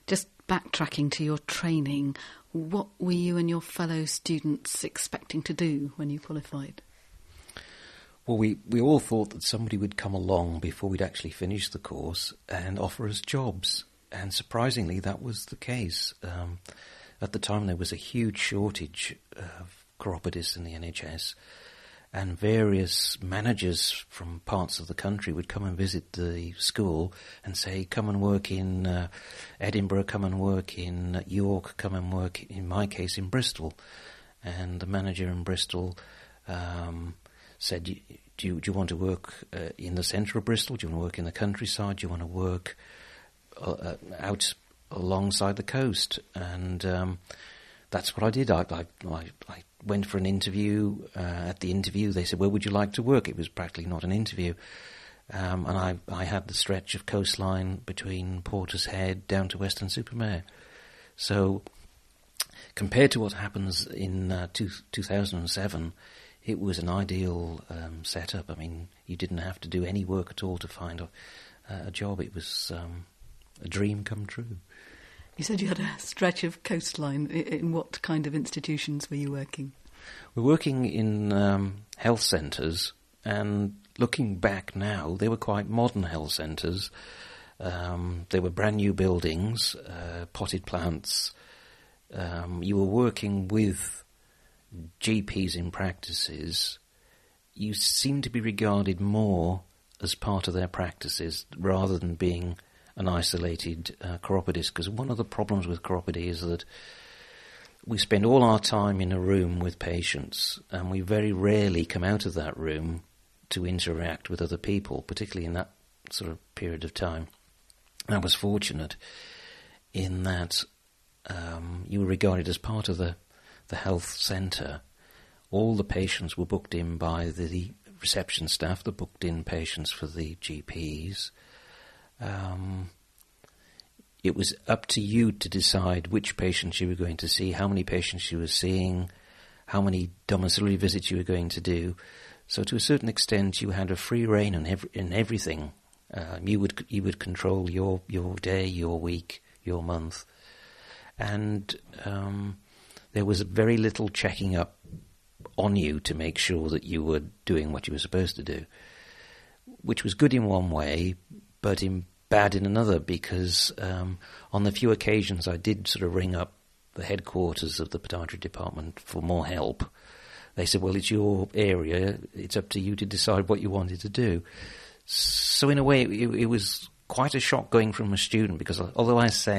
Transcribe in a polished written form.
Just backtracking to your training, what were you and your fellow students expecting to do when you qualified? Well, we all thought that somebody would come along before we'd actually finished the course and offer us jobs. And surprisingly, that was the case. At the time, there was a huge shortage of chiropodists in the NHS, and various managers from parts of the country would come and visit the school and say, come and work in Edinburgh, come and work in York, come and work, in my case, in Bristol. And the manager in Bristol said, do you want to work in the centre of Bristol? Do you want to work in the countryside? Do you want to work out alongside the coast? And that's what I did. I went for an interview. At the interview, they said, where would you like to work? It was practically not an interview. And I had the stretch of coastline between Portishead down to Weston-super-Mare. So compared to what happens in 2007, it was an ideal setup. I mean, you didn't have to do any work at all to find a job. It was a dream come true. You said you had a stretch of coastline. In what kind of institutions were you working? We're working in health centres, and looking back now, they were quite modern health centres. They were brand new buildings, potted plants. You were working with GPs in practices. You seem to be regarded more as part of their practices rather than being an isolated chiropodist, because one of the problems with chiropody is that we spend all our time in a room with patients, and we very rarely come out of that room to interact with other people, particularly in that sort of period of time. I was fortunate in that you were regarded as part of the health centre. All the patients were booked in by the reception staff that booked in patients for the GPs. It was up to you to decide which patients you were going to see, how many patients you were seeing, how many domiciliary visits you were going to do. So to a certain extent, you had a free rein in everything. You would control your day, your week, your month, and there was very little checking up on you to make sure that you were doing what you were supposed to do, which was good in one way, but bad in another, because on the few occasions I did sort of ring up the headquarters of the podiatry department for more help, they said, well, it's your area, it's up to you to decide what you wanted to do. So in a way, it was quite a shock going from a student, because although I say